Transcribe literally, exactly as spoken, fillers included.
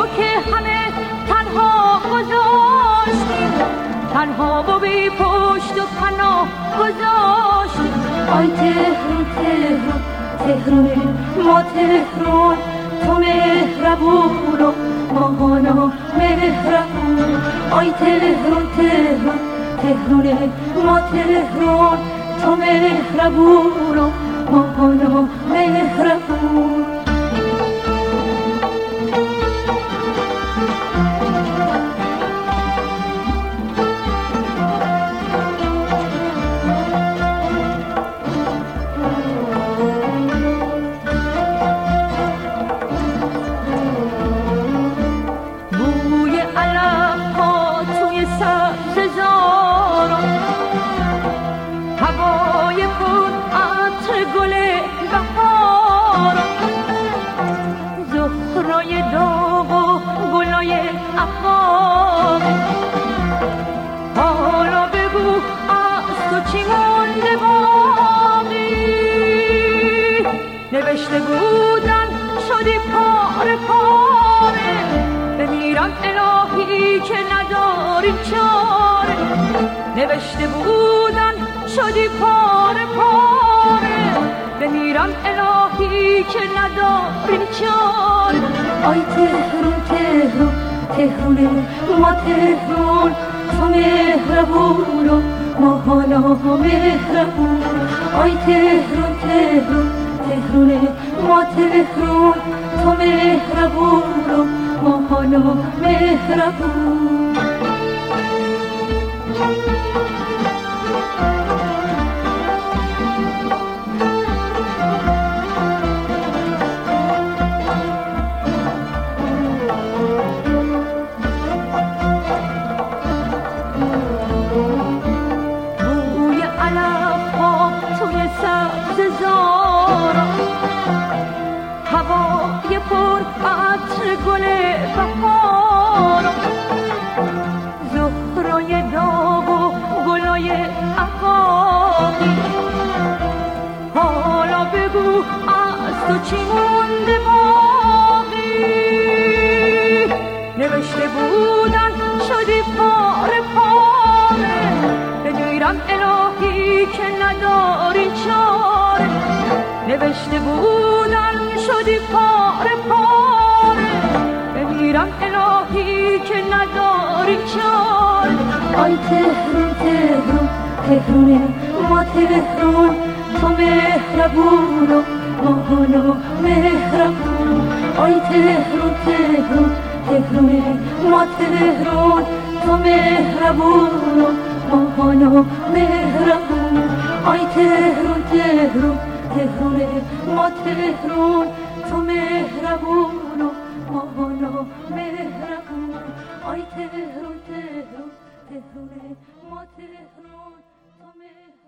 رو که همه تنها گذاشتیم، تنها و بی پشت و پناه گذاشتیم. آی تهران تهران تهران ما تهران، تو مهربون و ماهانا مهربون. آی تهران تهران تهران ما تهران، تو مهربون و ماهانا مهربون. حالا بگو از تو چی مونده باقی؟ نوشته بودن شدی پاره پاره، بمیرم الهی که نداری چاره. نوشته بودن شدی پاره پاره، بمیرم الهی که نداری چاره. آی تهران تهران تهران ما تهران، تو مهربون و ماهانا مهربون. آی تهران تهران تهران ما تهران، تو مهربون و ماهانا مهربون. هوای پر عطر گل بهار، زهرای داغ و گلای عقاقی. حالا بگو از تو چی مونده باقی؟ نوشته بودن شدی پاره پاره، بمیرم الهی که نداری چاره. نوشته بودن شدی پاره پاره، بمیرم الهی که نداری چاره. آی تهران تهران تهران ما تهران، تو مهربون و ماهانا مهربون. آی تهران تهران تهران ما تهران، تو مهربون و ماهانا مهربون. آی تهران تهران تهران ما تهران، تو مهربون و ماهانا مهربون. آی تهران تهران تهران ما تهران، تو مهربون.